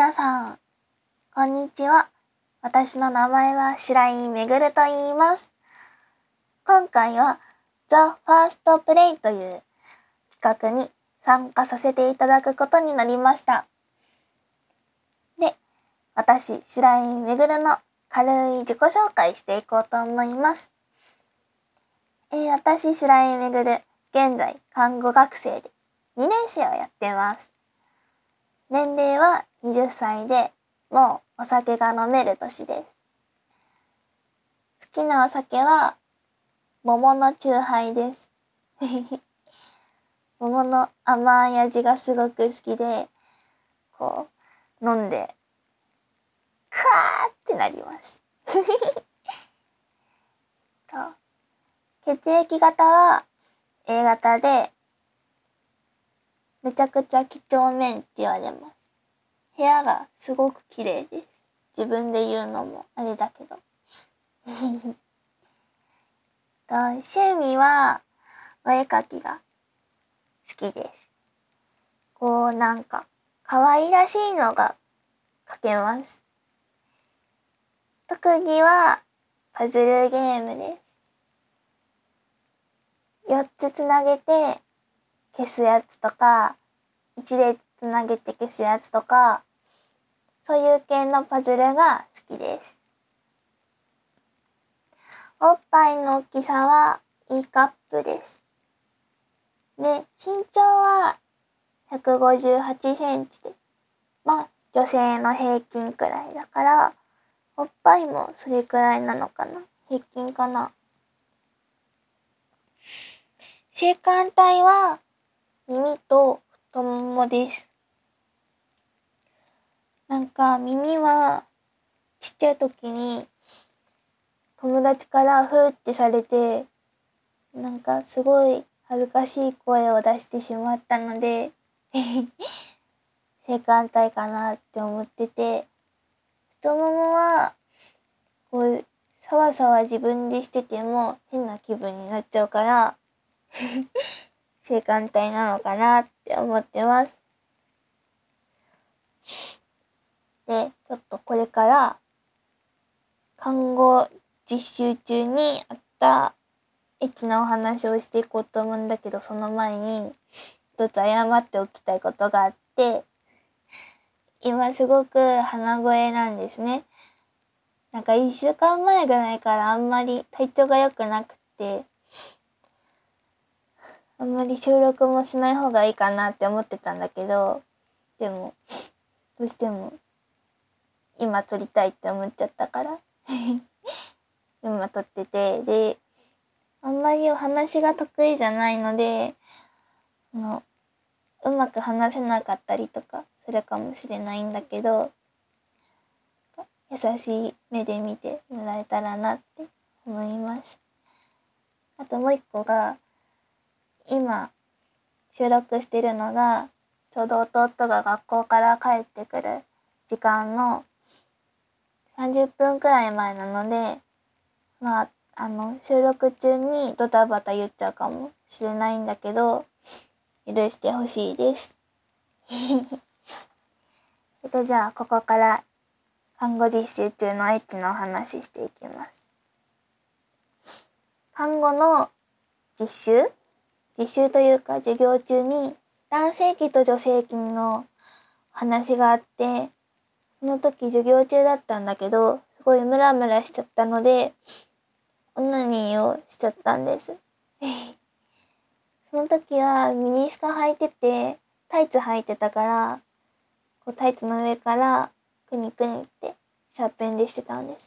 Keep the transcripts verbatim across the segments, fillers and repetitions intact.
皆さん、こんにちは。私の名前は白井めぐると言います。今回は The First Play という企画に参加させていただくことになりました。で、私、白井めぐるの軽い自己紹介していこうと思います。えー、私、白井めぐる、現在看護学生でにねん生をやってます。年齢ははたちで、もうお酒が飲める年です。好きなお酒は桃のチューハイです。桃の甘い味がすごく好きで、こう飲んでクワーってなります。と血液型は A 型で、めちゃくちゃ几帳面って言われます。部屋がすごく綺麗です。自分で言うのもあれだけど。と趣味はお絵描きが好きです。こうなんか可愛らしいのが描けます。特技はパズルゲームです。よっつつなげて消すやつとか、一列つなげて消すやつとか、そういう系のパズルが好きです。おっぱいの大きさは E カップです。で、身長はひゃくごじゅうはちセンチで、まあ女性の平均くらいだから、おっぱいもそれくらいなのかな、平均かな。性感帯は耳と太ももです。なんか耳はちっちゃい時に友達からふーってされて、なんかすごい恥ずかしい声を出してしまったので性感帯かなって思ってて、太ももはこうさわさわ自分でしてても変な気分になっちゃうから性感帯なのかなって思ってます。で、ちょっとこれから看護実習中にあったエッチなお話をしていこうと思うんだけど、その前に一つ謝っておきたいことがあって、今すごく鼻声なんですね。なんか一週間前ぐらいからあんまり体調が良くなくて、あんまり収録もしない方がいいかなって思ってたんだけど、でもどうしても今撮りたいって思っちゃったから今撮ってて、であんまりお話が得意じゃないので、あのうまく話せなかったりとかするかもしれないんだけど、優しい目で見てもらえたらなって思います。あともう一個が、今収録してるのがちょうど弟が学校から帰ってくる時間のさんじゅっぷんくらい前なので、まああの収録中にドタバタ言っちゃうかもしれないんだけど、許してほしいですえっとじゃあここから看護実習中のエッチのお話していきます。看護の実習実習というか授業中に男性器と女性器の話があって、その時授業中だったんだけど、すごいムラムラしちゃったのでオナニーをしちゃったんですその時はミニスカ履いててタイツ履いてたから、こうタイツの上からクニクニってシャーペンでしてたんです。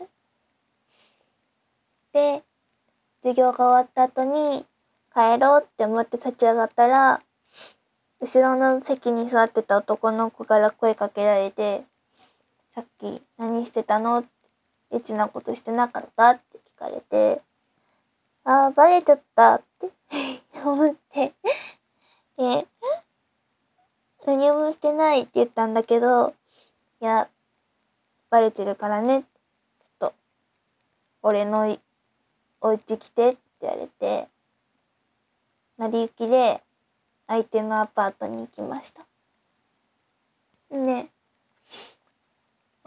で、授業が終わった後に帰ろうって思って立ち上がったら、後ろの席に座ってた男の子から声かけられて、さっき何してたの？エッチなことしてなかったって聞かれて、あーバレちゃったって思ってで、何もしてないって言ったんだけど、いやバレてるからね、ちょっと俺のお家来てって言われて、成り行きで相手のアパートに行きました。ね、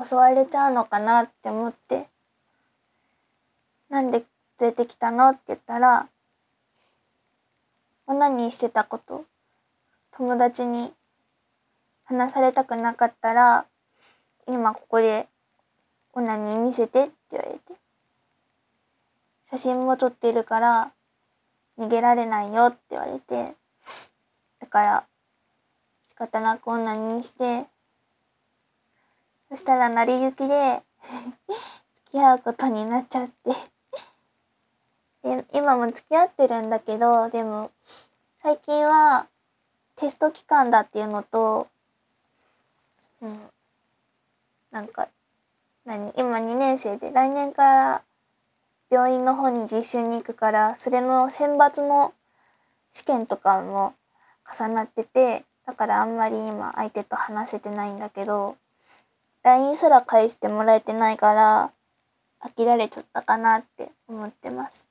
襲われちゃうのかなって思って、なんで連れてきたのって言ったら、オナニーしてたこと友達に話されたくなかったら、今ここでオナニー見せてって言われて、写真も撮ってるから逃げられないよって言われて、だから仕方なくオナニーして、そしたら成り行きで付き合うことになっちゃってで、今も付き合ってるんだけど、でも最近はテスト期間だっていうのと、うん、なんか何今にねん生で来年から病院の方に実習に行くから、それの選抜の試験とかも重なってて、だからあんまり今相手と話せてないんだけど、 ライン すら返してもらえてないから飽きられちゃったかなって思ってます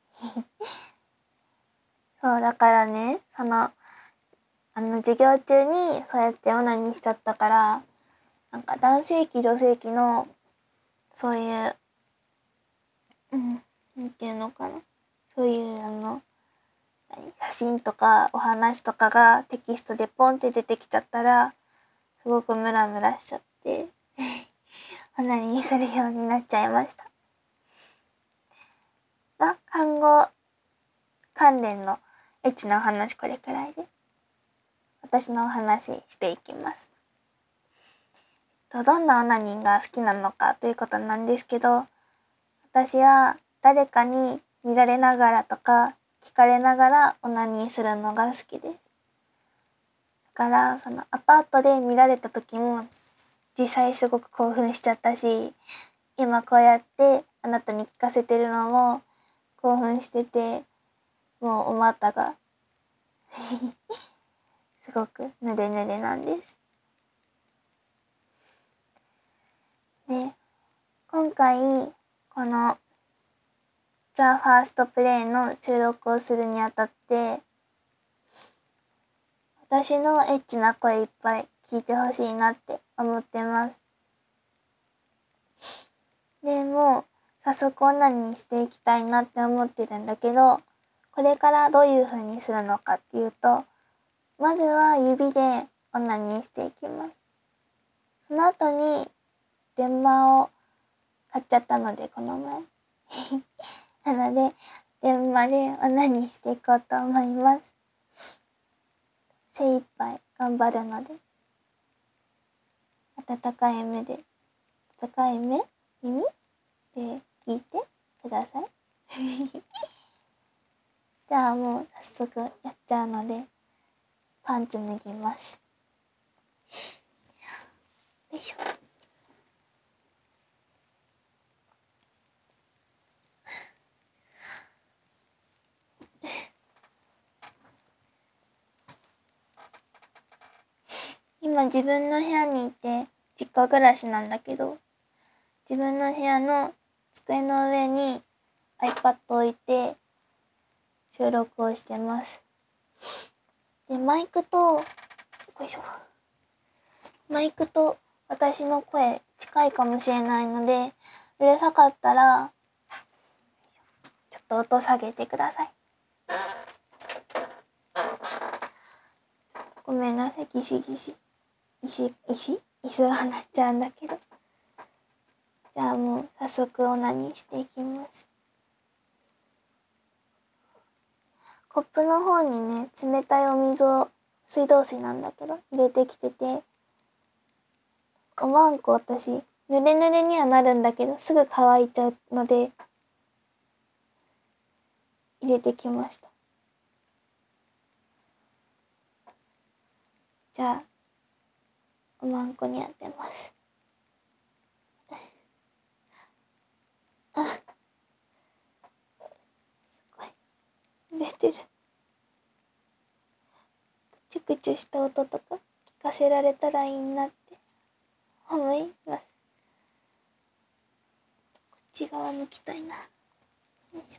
そうだからね、そのあの授業中にそうやってオナニーしちゃったから、なんか男性器女性器のそういう、うん、なんていうのかな、そういうあの写真とかお話とかがテキストでポンって出てきちゃったら、すごくムラムラしちゃってオナニーするようになっちゃいました。まあ、看護関連のエッチなお話これくらいで、私のお話していきます。どんなオナニーが好きなのかということなんですけど、私は誰かに見られながらとか聞かれながらオナニーするのが好きです。だからそのアパートで見られた時も実際すごく興奮しちゃったし、今こうやってあなたに聞かせてるのも興奮してて、もうお股がすごくぬれぬれなんです。で、今回このザ・ファーストプレイの収録をするにあたって、私のエッチな声いっぱい聞いてほしいなって思ってます。でも早速オナニーしていきたいなって思ってるんだけど、これからどういう風にするのかっていうと、まずは指でオナニーしていきます。その後に電話を買っちゃったのでこの前なので電話でオナニーしていこうと思います。精一杯頑張るので、温かい目で、温かい目耳で聞いてくださいじゃあもう早速やっちゃうので、パンツ脱ぎます。よいしょ。今自分の部屋にいて、実家暮らしなんだけど、自分の部屋の机の上に iPad を置いて収録をしてます。で、マイクと、よいしょ。マイクと私の声近いかもしれないので、うるさかったらちょっと音下げてください。ごめんなさい、ギシギシ。石、石石が鳴っちゃうんだけど。じゃあもう早速オナニーしていきます。コップの方にね、冷たいお水を、水道水なんだけど、入れてきてて、おまんこ私、ぬれぬれにはなるんだけど、すぐ乾いちゃうので、入れてきました。じゃあ、おまんこに当てます。あ、すごい。出てる。チュクチュした音とか聞かせられたらいいなって思います。こっち側向きたいな。よいしょ。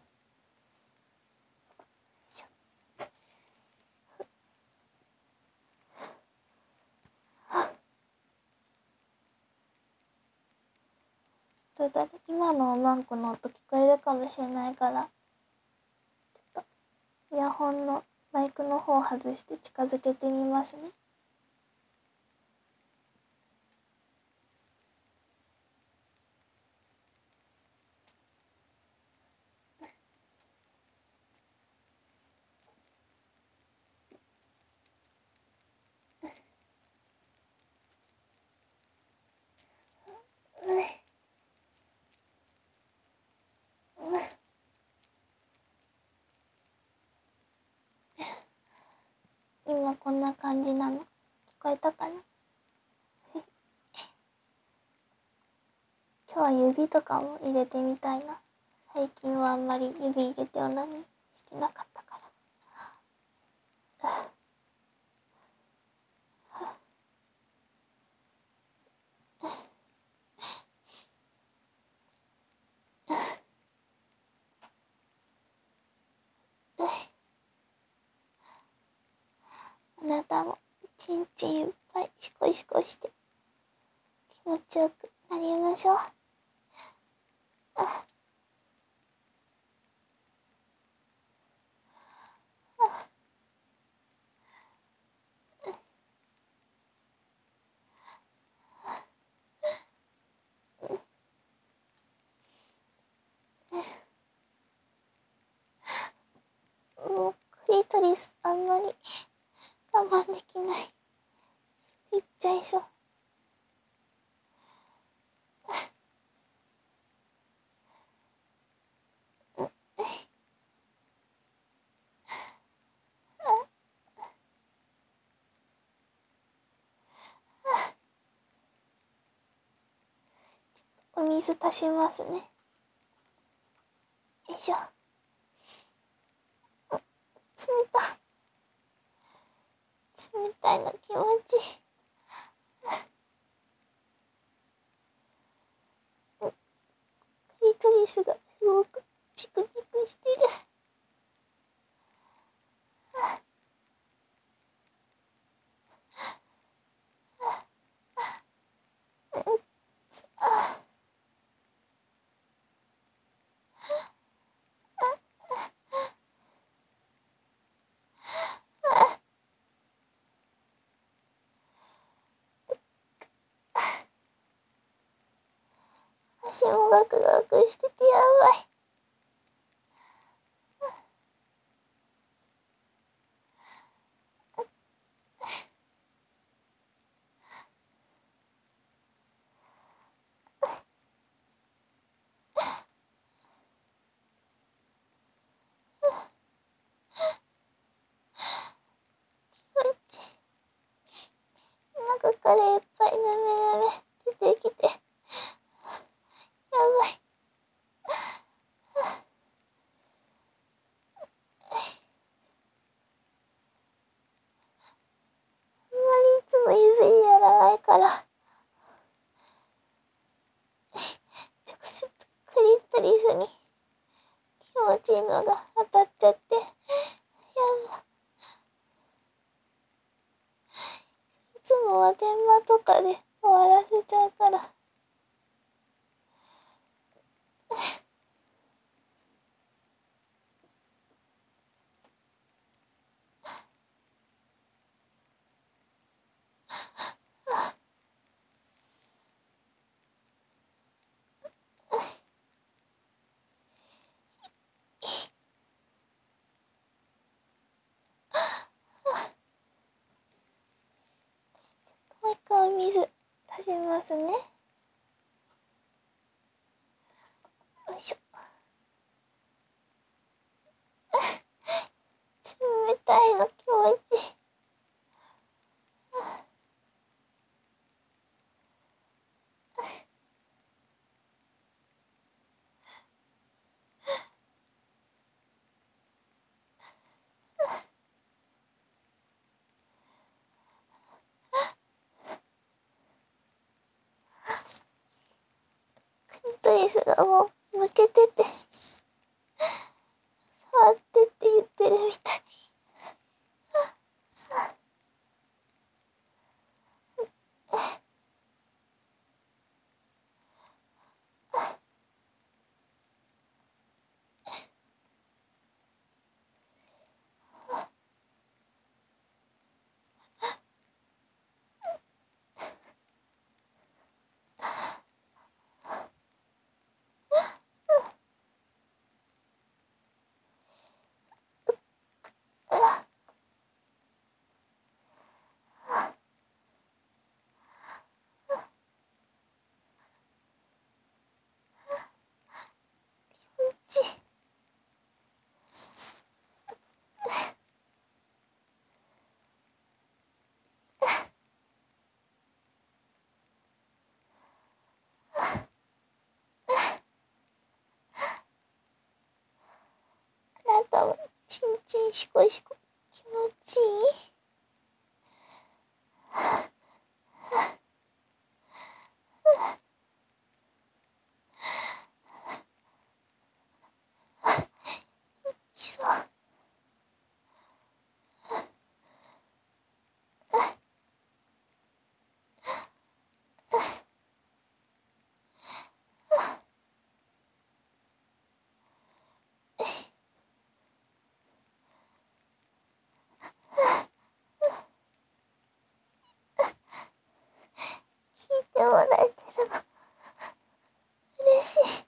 どうだろう、今のマンコの音聞こえるかもしれないから、ちょっとイヤホンのマイクの方を外して近づけてみますね。今こんな感じなの。聞こえたかな。今日は指とかも入れてみたいな。最近はあんまり指入れておなみしてなかったから。あなたもちんちんいっぱいシコシコして気持ちよくなりましょう。もうクリトリスあんまり我慢できない。いっちゃいそう。お水足しますね。よいしょ。冷た冷たいの気持ちいい。クリトリスがすごくピクピクしてる。足もガクガクしててやばい。中からいっぱいなめなめ出てきてやばい。あんまりいつも指やらないから直接クリトリスに気持ちいいのが当たっちゃってやばい。いつもは電話とかで終わらせちゃうからもう一回お水足しますね。よいしょ。冷たいの気持ちいい。クリトリスがもう向けてて触ってって言ってるみたい。 いしこいしこ。気持ちいい。きそう。聞いてもらえてるの嬉しい。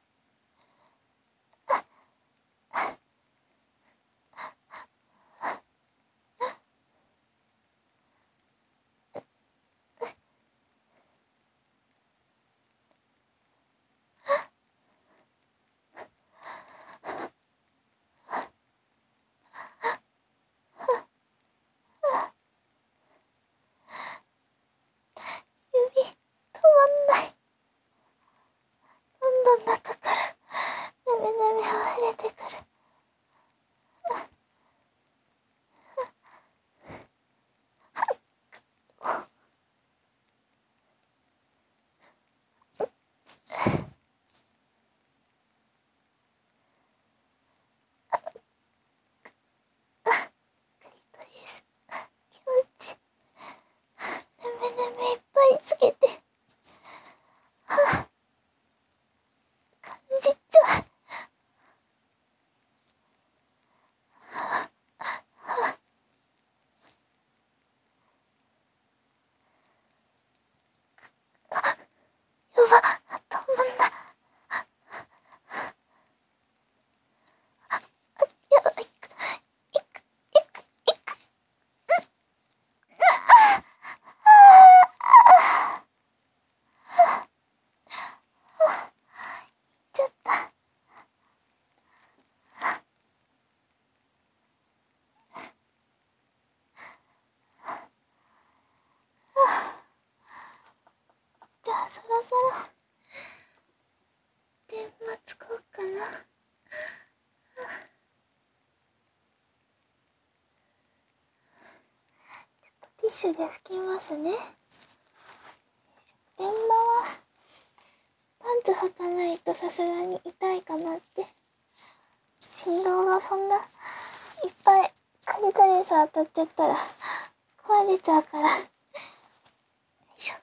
指止まんない。どんどん中からなめなめ溢れてくる。クリトリス気持ちいい。なめなめいっぱいつけて、はあ、感じちゃう。やば、止まんない。やばい、いく、いく、いく、いく。ちょっと。じゃあそろそろ電話つこうかな。ティッシュで拭きますね。電話はパンツ履かないとさすがに痛いかなって。振動がそんないっぱいクリトリス当たっちゃったら壊れちゃうから。よいしょ。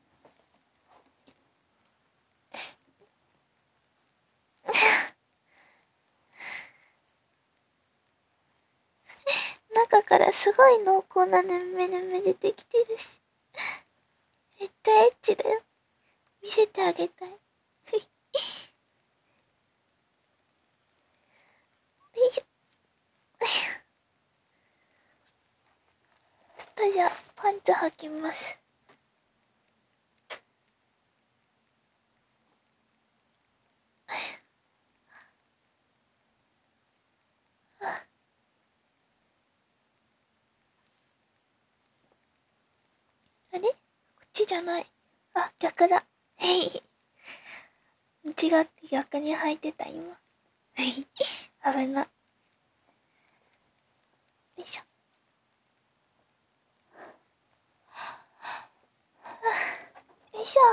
中からすごい濃厚なぬめぬめ出てきてるし、めっちゃエッチだよ。見せてあげたい。よいしょ。ちょっとじゃあパンツ履きます。あれ？こっちじゃない。あ、逆だ。へい。違って逆に履いてた今。危な。よいしょ。よいしょ。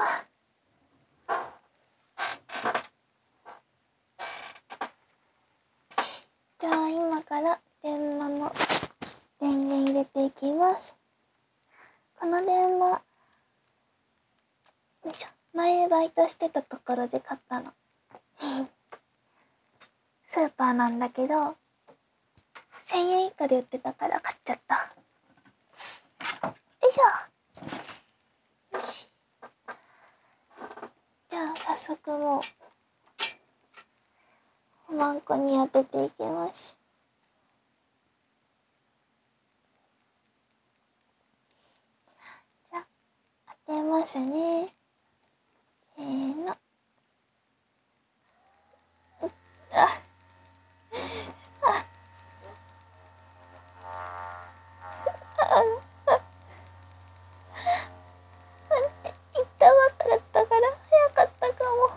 じゃあ今から電話の電源入れていきます。この電話、よいしょ。前バイトしてたところで買ったの。スーパーなんだけど、せんえん以下で売ってたから買っちゃった。よいしょ。よし。じゃあ早速もう、おまんこに当てていきます。じゃあ、当てますね。せーの。あ、あ、行ったばっかだったから早かったかも。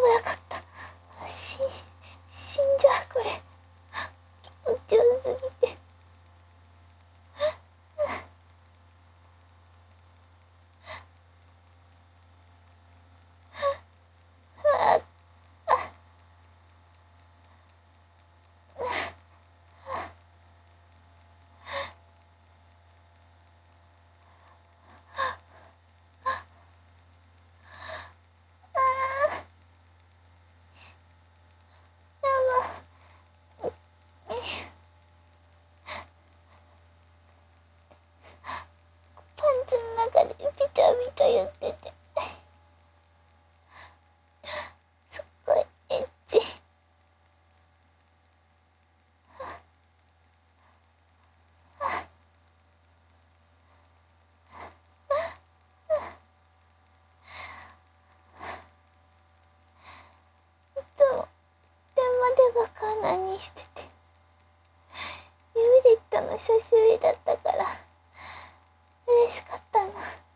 よかった。し死んじゃう、これ。気持ちよすぎて。パンツの中でビチャビチャ言ってて、すっごいエッチ。でも電話でバカ穴にしてて、指で言ったの久しぶりだったから嬉しかったな。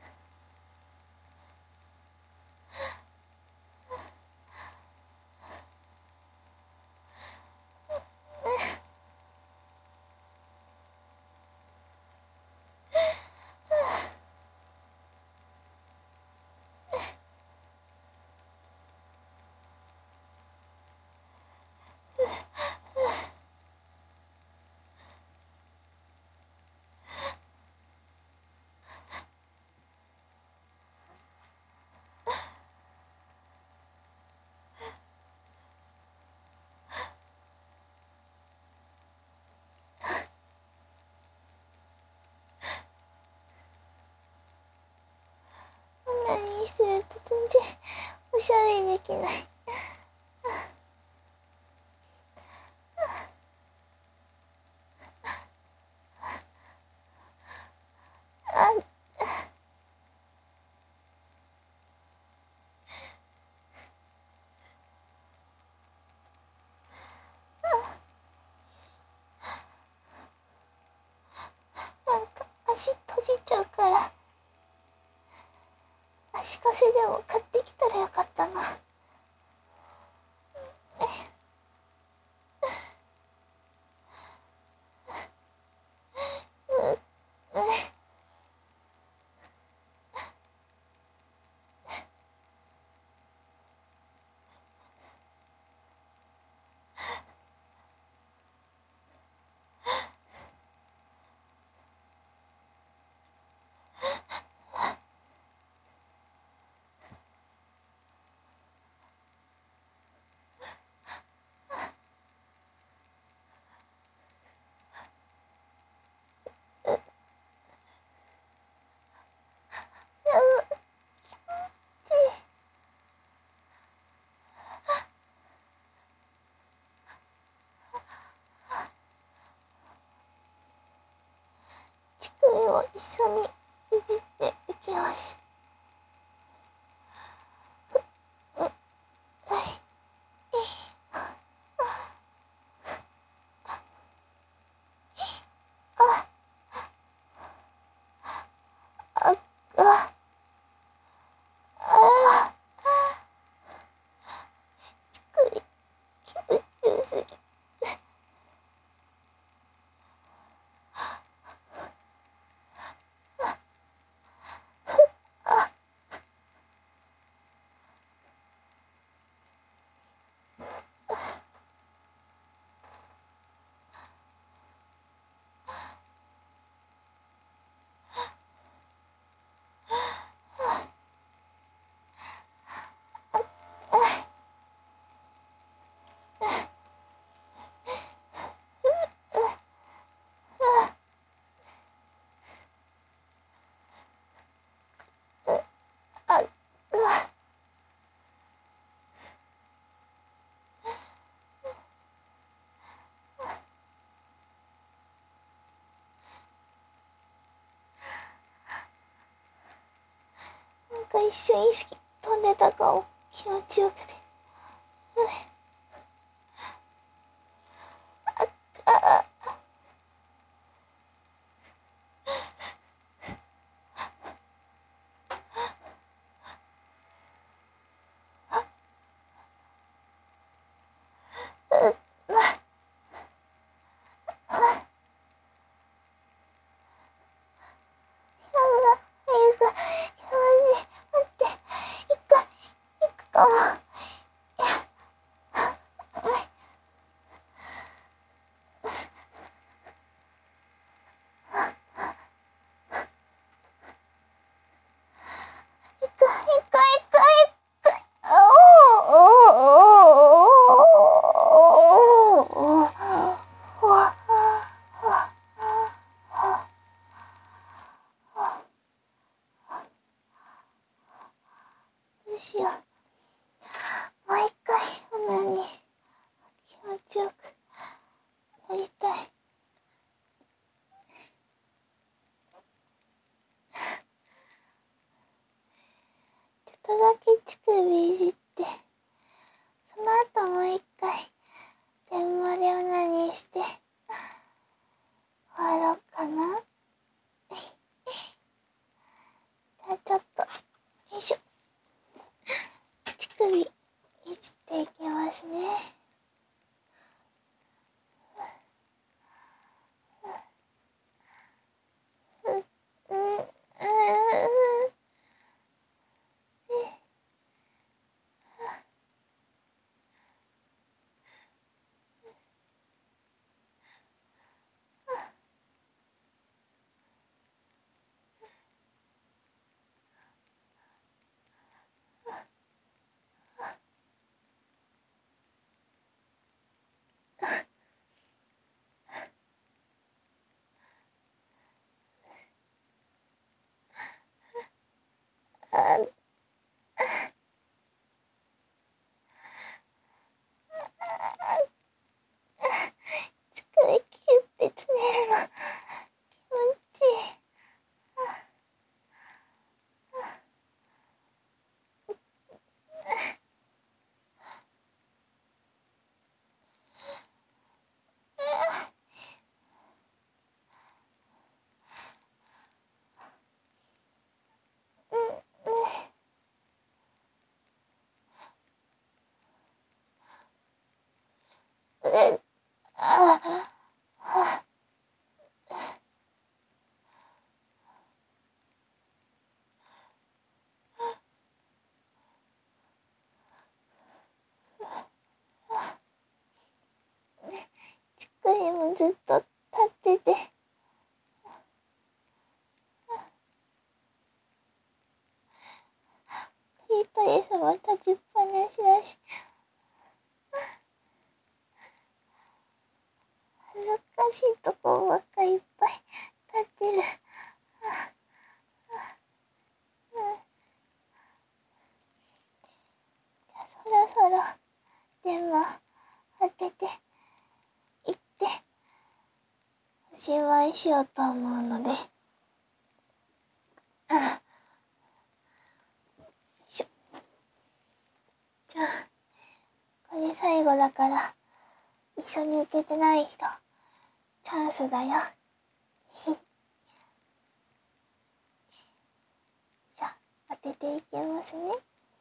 何してると全然おしゃべりできない。あ、なんか足閉じちゃうから、足かせでも買ってきたらよかったな。乳首を一緒にいじっていきます。あ、あ、あ、乳首気持ちよすぎ。あ、うわ。なんか一瞬意識飛んでたかも。気持ちよくて。うん、あ、あ、 しよう。もう一回オナニー気持ちよくなりたい。ちょっとだけ乳首いじって、その後もう一回電話でオナニーして終わろうかな。じゃあちょっとよいしょ、乳首いじっていきますね。うんうんうんあ乳首キュッてつねるの気持ちいい。うん、ああ、乳首もずっと立ってて、クリトリスも立ちっぱなしだし、恥ずかしいとこばっかいっぱい立ってる。じゃあそろそろ電話当てて行っておしまいしようと思うので、よいしょ。じゃあこれ最後だから一緒に行けてない人チャンスだよ。じゃあ当てていきますね。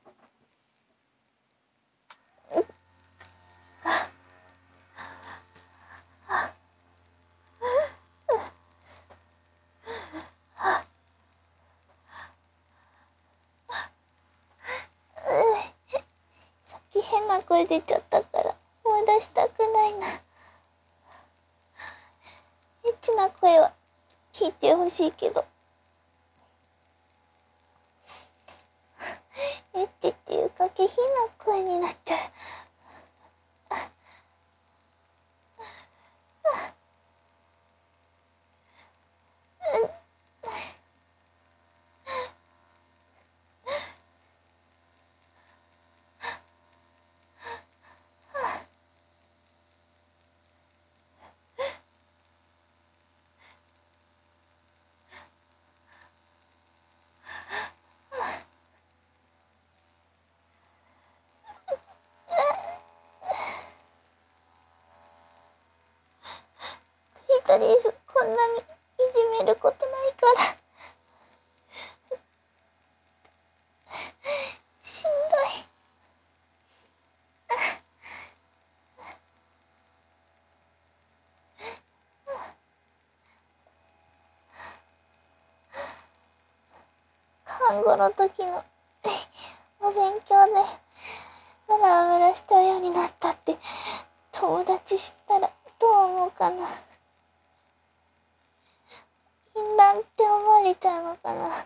さっき変な声出ちゃったから思い出したくないな。エッチな声は聞いてほしいけど、エッチっていうか下品な声になっちゃう。クリトリスこんなにいじめることないから、しんどい。看護の時のお勉強でムラムラしちゃうようになったって友達知ったらどう思うかな。淫乱って思われちゃうのかな。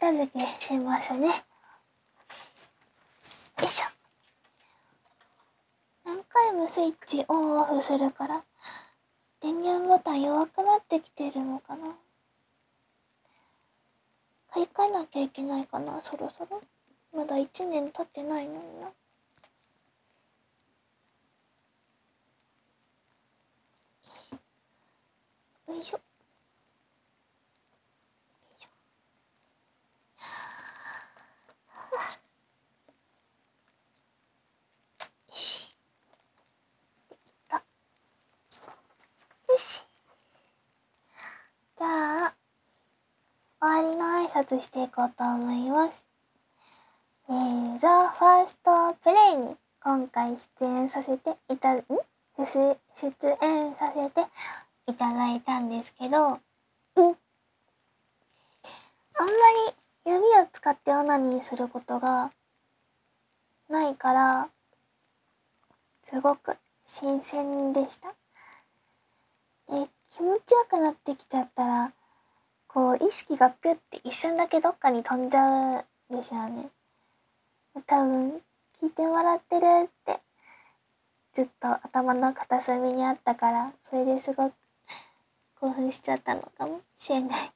片付けしますね。よいしょ。何回もスイッチオンオフするから電源ボタン弱くなってきてるのかな。買い替えなきゃいけないかな、そろそろ。まだいちねん経ってないのにな。よいしょ。よいしょ。よし。できた。よし。じゃあ、終わりの挨拶していこうと思います。えー、The First Play に今回出演させていた、ん出出演させていただいたんですけど、うん。あんまり指を使ってオナニーすることがないから、すごく新鮮でした。で、気持ちよくなってきちゃったら、こう意識がピュって一瞬だけどっかに飛んじゃうんですよね。多分聞いてもらってるってずっと頭の片隅にあったから、それですごく興奮しちゃったのかもしれない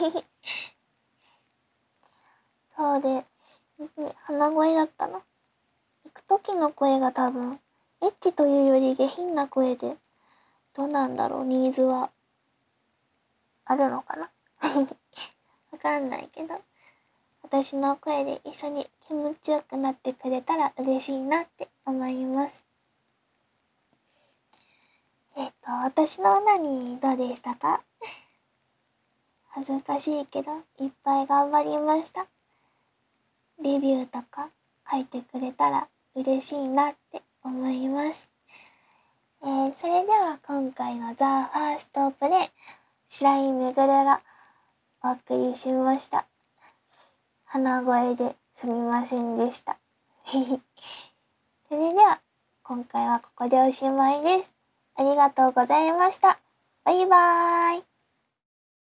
そうで、鼻声だったの。行く時の声が多分エッチというより下品な声で、どうなんだろう、ニーズはあるのかなわかんないけど、私の声で一緒に気持ちよくなってくれたら嬉しいなって思います。えっと、私のオナニーどうでしたか？恥ずかしいけど、いっぱい頑張りました。レビューとか書いてくれたら嬉しいなって思います。えー、それでは今回の The First Play、白井めぐるがお送りしました。鼻声ですみませんでした。それでは今回はここでおしまいです。ありがとうございました。バイバーイ。